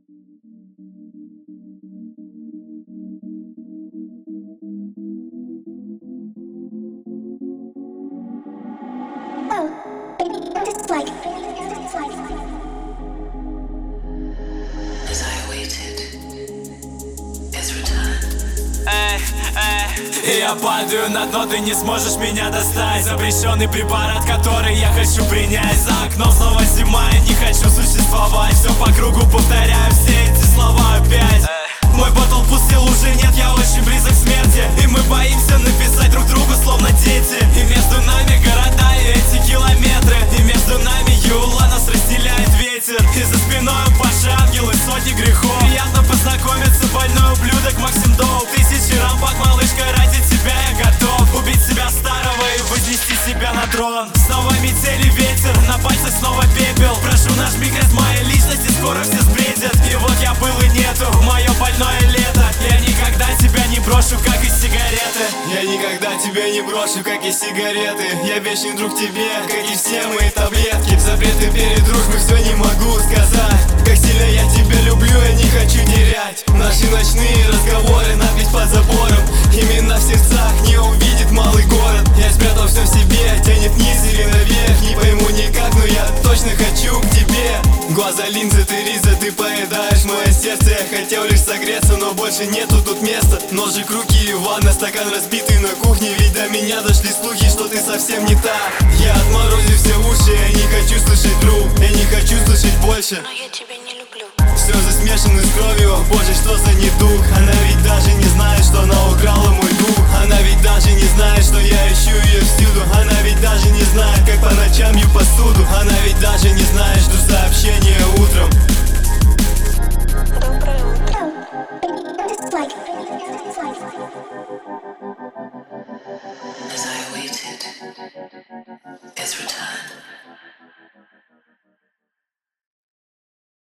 И я падаю на дно, ты не сможешь меня достать. Запрещенный препарат, который я хочу принять. За окном снова зима, я не хочу существовать. Все по кругу повторяю все эти слова опять. Мой ботл пустил, уже нет, я очень близок к смерти. И мы боимся написать друг другу, словно дети. И между нами города и эти километры. И между нами юла, нас разделяет ветер. И за спиной упавшие ангелы, сотни грехов. Приятно познакомиться, больной ублюдок Максим Доу. Тысячи рампак, малышка, ради тебя я готов убить себя старого и вознести себя на трон. Снова метель и ветер, на пальцах снова пепел. Прошу, нажми крест моей личности, скоро все сбредят. И вот я был и нету, мое больное лето. Я никогда тебя не брошу, как и сигареты. Я никогда тебя не брошу, как и сигареты. Я вечный друг тебе, как и все мои таблетки. Запреты перед дружбой, все не могу сказать. Как сильно я тебя люблю, я не хочу терять. Наши ночные разговоры надпись под забором. Именно в сердцах не увидит малый город. Я спрятал все в себе, тянет вниз или наверх. Не пойму никак, но я точно хочу к тебе. Глаза линзы, ты риза, ты поедаешь мое сердце. Я хотел лишь согреться, но больше нету тут места. Ножик, руки и ванна, стакан разбитый на кухне. Ведь до меня дошли слухи, что ты совсем не та. Я отморозил все уши, я не хочу слышать друг. Я не хочу слышать больше. Но я тебя не люблю. Слезы смешаны с кровью, боже, что за недуг. Она ведь даже не знает, что она украла мой дух. Она ведь даже не знает, что я ищу ее всюду. Она ведь даже не знает, как по ночам ю посуду. Она ведь даже не знает, жду сообщения утром. Доброе утро. As I waited